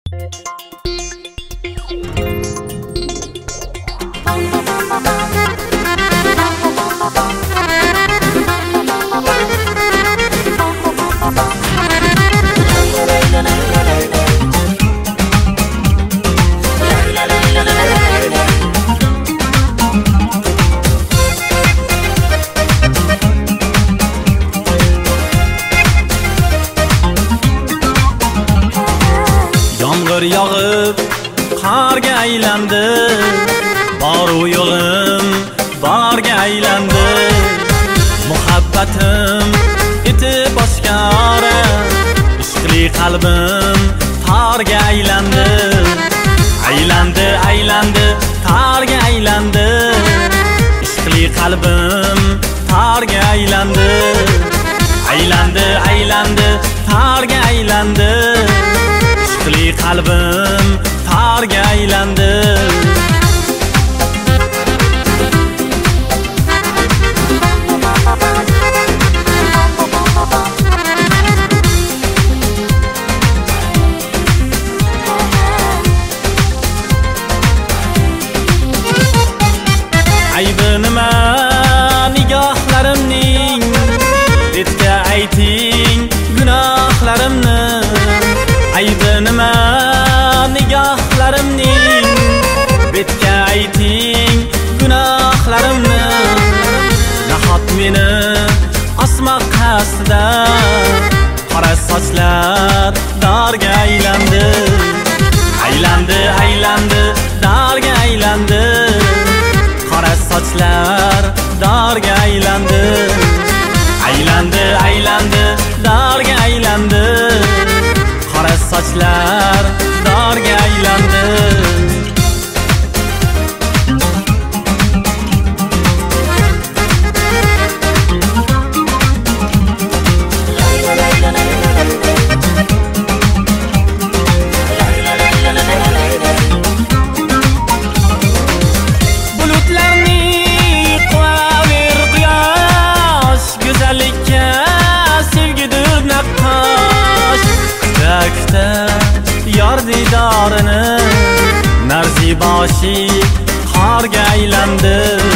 Yomg'ir yog'ib qarga aylandi, boru yo'lim barga aylandi. Muhabbatim etib oshkora, ishqli qalbim targa aylandi. Aylandi, aylandi, targa aylandi. Ishqli qalbim targa aylandi. Aylandi, aylandi, targa aylandi. Ishqli qalbim targa aylandi. Aybi nima nigohlarimning, betga ayting gunohlarimni. Aybi nima nigohlarimning, betga ayting gunohlarimni. Nahot meni osmoq qasdida qora sochlar darga aylandi. Aylandi, aylandi, darga aylandi. Qora sochlar darga aylandi. Aylandi, aylandi, darga aylandi. Qora sochlar darga aylandi. Yor didorini narzi boshi qorga aylandi.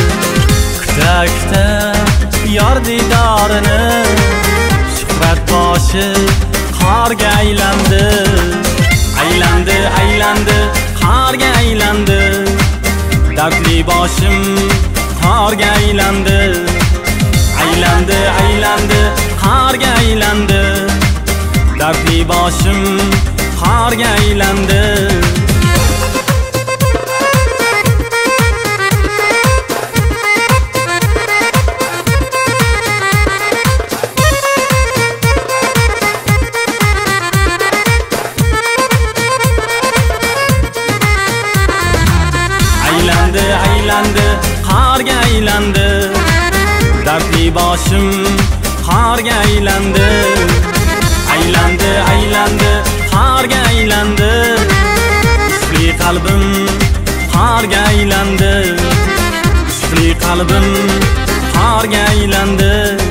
Kuta yor didorini shuhrat boshi qorga aylandi. Aylandi, aylandi, qorga aylandi. Dardli boshim qorga aylandi. Aylandi, aylandi, qorga aylandi. Dardli boshim qorga aylandi. Aylandi, aylandi, qorga aylandi. Dardli boshim qorga aylandi. Aylandi, aylandi, qorga aylandi. Ishqli qalbim qorga aylandi. Ishqli qalbim qorga aylandi.